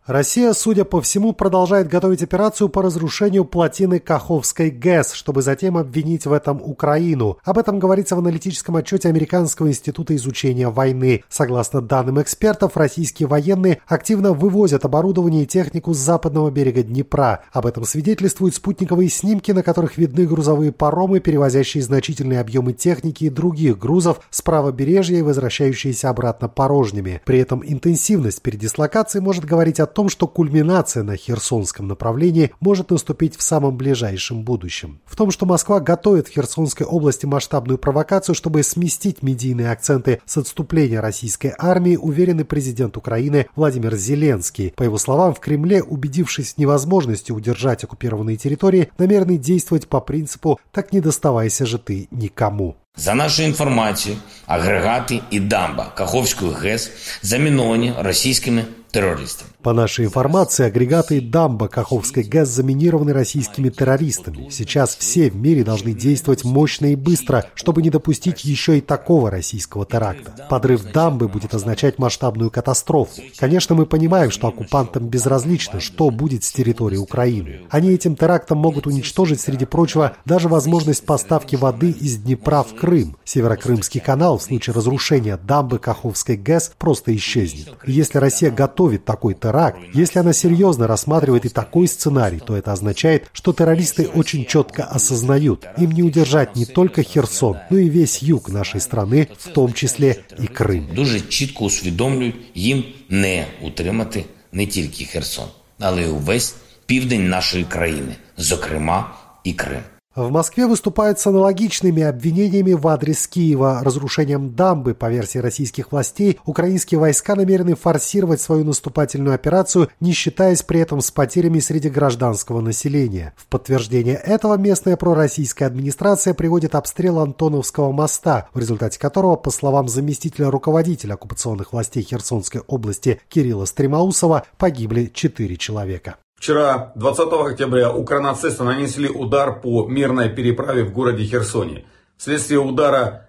Россия, судя по всему, продолжает готовить операцию по разрушению плотины Каховской ГЭС, чтобы затем обвинить в этом Украину. Об этом говорится в аналитическом отчете Американского института изучения войны. Согласно данным экспертов, российские военные активно вывозят оборудование и технику с западного берега Днепра. Об этом свидетельствуют спутниковые снимки, на которых видны грузовые паромы, перевозящие значительные объемы техники и других грузов с правобережья и возвращающиеся обратно порожними. При этом интенсивность передислокации может говорить о том, что кульминация на Херсонском направлении может наступить в самом ближайшем будущем. В том, что Москва готовит в Херсонской области масштабную провокацию, чтобы сместить медийные акценты с отступления российской армии, уверен и президент Украины Владимир Зеленский. По его словам, в Кремле, убедившись в невозможности удержать оккупированные территории, намерены действовать по принципу «так не доставайся же ты никому». За нашу інформацію, агрегати і дамба Каховської ГЕС заміновані російськими террористами. По нашей информации, агрегаты и дамба Каховской ГЭС заминированы российскими террористами. Сейчас все в мире должны действовать мощно и быстро, чтобы не допустить еще и такого российского теракта. Подрыв дамбы будет означать масштабную катастрофу. Конечно, мы понимаем, что оккупантам безразлично, что будет с территории Украины. Они этим терактом могут уничтожить, среди прочего, даже возможность поставки воды из Днепра в Крым. Северокрымский канал в случае разрушения дамбы Каховской ГЭС просто исчезнет. И если Россия готовит такой теракт, если она серьезно рассматривает и такой сценарий, то это означает, что террористы очень четко осознают, им не удержать не только Херсон, но и весь юг нашей страны, в том числе и Крым. Дуже чітко усвідомлюють, їм не утримати не тільки Херсон, але й увесь південь нашої країни, зокрема і Крим. В Москве выступают с аналогичными обвинениями в адрес Киева. Разрушением дамбы, по версии российских властей, украинские войска намерены форсировать свою наступательную операцию, не считаясь при этом с потерями среди гражданского населения. В подтверждение этого местная пророссийская администрация приводит обстрел Антоновского моста, в результате которого, по словам заместителя руководителя оккупационных властей Херсонской области Кирилла Стремоусова, погибли 4 человека. Вчера, 20 октября, укронацисты нанесли удар по мирной переправе в городе Херсоне. Вследствие удара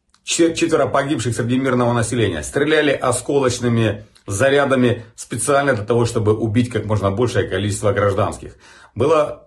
4 погибших среди мирного населения. Стреляли осколочными зарядами специально для того, чтобы убить как можно большее количество гражданских. Было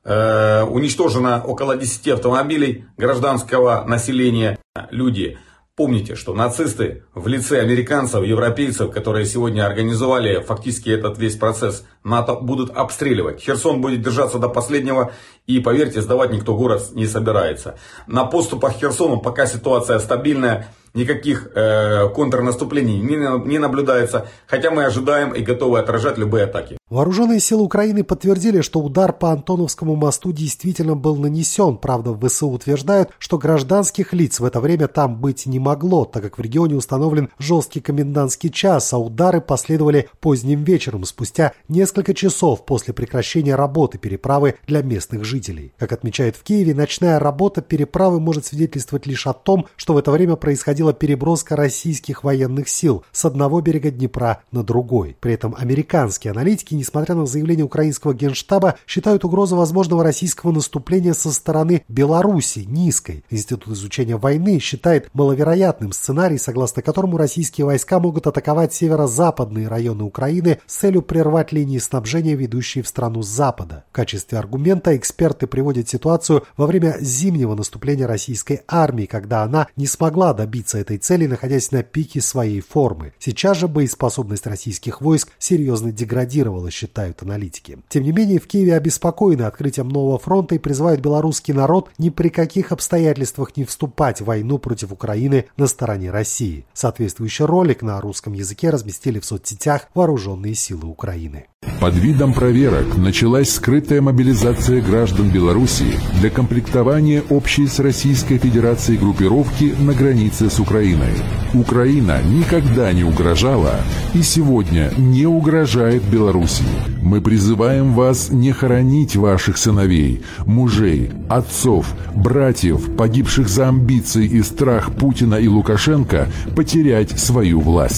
уничтожено около 10 автомобилей гражданского населения. Люди, помните, что нацисты в лице американцев, европейцев, которые сегодня организовали фактически этот весь процесс НАТО, будут обстреливать. Херсон будет держаться до последнего, и, поверьте, сдавать никто город не собирается. На подступах к Херсону пока ситуация стабильная, никаких контрнаступлений не наблюдается, хотя мы ожидаем и готовы отражать любые атаки. Вооруженные силы Украины подтвердили, что удар по Антоновскому мосту действительно был нанесен. Правда, в ВСУ утверждают, что гражданских лиц в это время там быть не могло, так как в регионе установлен жесткий комендантский час, а удары последовали поздним вечером, спустя несколько часов после прекращения работы переправы для местных жителей. Как отмечают в Киеве, ночная работа переправы может свидетельствовать лишь о том, что в это время происходила переброска российских военных сил с одного берега Днепра на другой. При этом американские аналитики, несмотря на заявление украинского генштаба, считают угрозу возможного российского наступления со стороны Беларуси низкой. Институт изучения войны считает маловероятным сценарий, согласно которому российские войска могут атаковать северо-западные районы Украины с целью прервать линии снабжения, ведущие в страну с запада. В качестве аргумента эксперты приводят ситуацию во время зимнего наступления российской армии, когда она не смогла добиться этой цели, находясь на пике своей формы. Сейчас же боеспособность российских войск серьезно деградировала, считают аналитики. Тем не менее, в Киеве обеспокоены открытием нового фронта и призывают белорусский народ ни при каких обстоятельствах не вступать в войну против Украины на стороне России. Соответствующий ролик на русском языке разместили в соцсетях Вооруженные силы Украины. Под видом проверок началась скрытая мобилизация граждан Беларуси для комплектования общей с Российской Федерацией группировки на границе с Украиной. Украина никогда не угрожала и сегодня не угрожает Беларуси. Мы призываем вас не хоронить ваших сыновей, мужей, отцов, братьев, погибших за амбиции и страх Путина и Лукашенко потерять свою власть.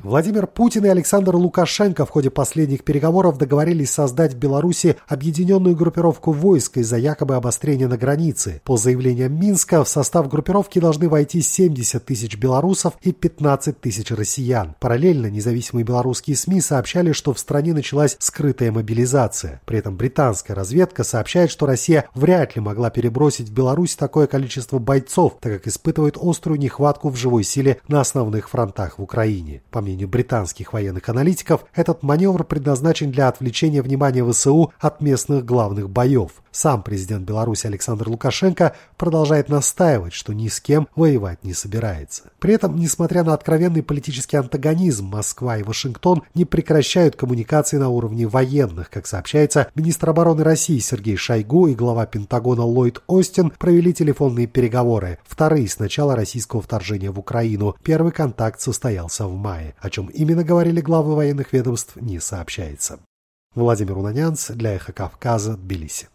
Владимир Путин и Александр Лукашенко в ходе последних переговоров договорились создать в Беларуси объединенную группировку войск из-за якобы обострения на границе. По заявлениям Минска, в состав группировки должны войти 70 тысяч белорусов и 15 тысяч россиян. Параллельно независимые белорусские СМИ сообщали, что в стране началась скрытая мобилизация. При этом британская разведка сообщает, что Россия вряд ли могла перебросить в Беларусь такое количество бойцов, так как испытывает острую нехватку в живой силе на основных фронтах в Украине. По мнению британских военных аналитиков, этот маневр предназначен для отвлечения внимания ВСУ от местных главных боев. Сам президент Беларуси Александр Лукашенко продолжает настаивать, что ни с кем воевать не собирается. При этом, несмотря на откровенный политический антагонизм, Москва и Вашингтон не прекращают коммуникации на уровне военных. Как сообщается, министр обороны России Сергей Шойгу и глава Пентагона Ллойд Остин провели телефонные переговоры, вторые с начала российского вторжения в Украину. Первый контакт состоялся в мае. О чем именно говорили главы военных ведомств, не сообщается. Владимир Унанянц для Эхо Кавказа, Тбилиси.